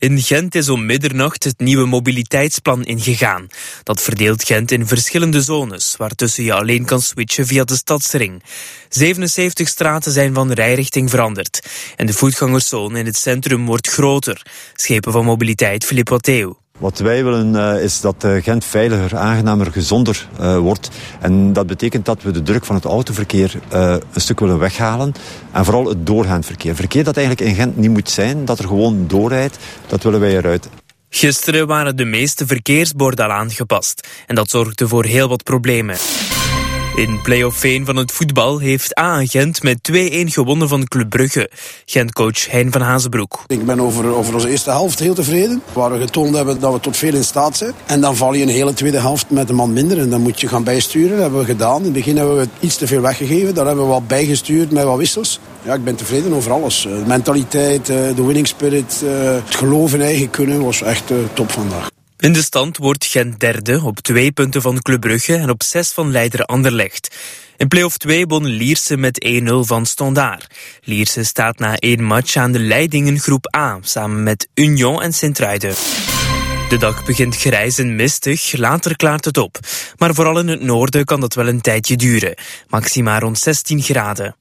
In Gent is om middernacht het nieuwe mobiliteitsplan ingegaan. Dat verdeelt Gent in verschillende zones, waartussen je alleen kan switchen via de stadsring. 77 straten zijn van rijrichting veranderd. En de voetgangerszone in het centrum wordt groter. Schepen van mobiliteit Filip Watteeuw. Wat wij willen is dat Gent veiliger, aangenamer, gezonder wordt. En dat betekent dat we de druk van het autoverkeer een stuk willen weghalen. En vooral het doorgaand verkeer. Verkeer dat eigenlijk in Gent niet moet zijn, dat er gewoon doorrijdt, dat willen wij eruit. Gisteren waren de meeste verkeersborden al aangepast. En dat zorgde voor heel wat problemen. In play-off 1 van het voetbal heeft AA Gent met 2-1 gewonnen van Club Brugge. Gent-coach Hein van Hazenbroek. Ik ben over onze eerste helft heel tevreden. Waar we getoond hebben dat we tot veel in staat zijn. En dan val je een hele tweede helft met een man minder. En dan moet je gaan bijsturen. Dat hebben we gedaan. In het begin hebben we iets te veel weggegeven. Daar hebben we wat bijgestuurd met wat wissels. Ja, ik ben tevreden over alles. De mentaliteit, de winning spirit, het geloof in eigen kunnen was echt top vandaag. In de stand wordt Gent derde op 2 punten van Club Brugge en op 6 van leider Anderlecht. In play-off 2 won Lierse met 1-0 van Standaard. Lierse staat na 1 match aan de leiding in groep A, samen met Union en Sint-Truiden. De dag begint grijs en mistig, later klaart het op. Maar vooral in het noorden kan dat wel een tijdje duren. Maxima rond 16 graden.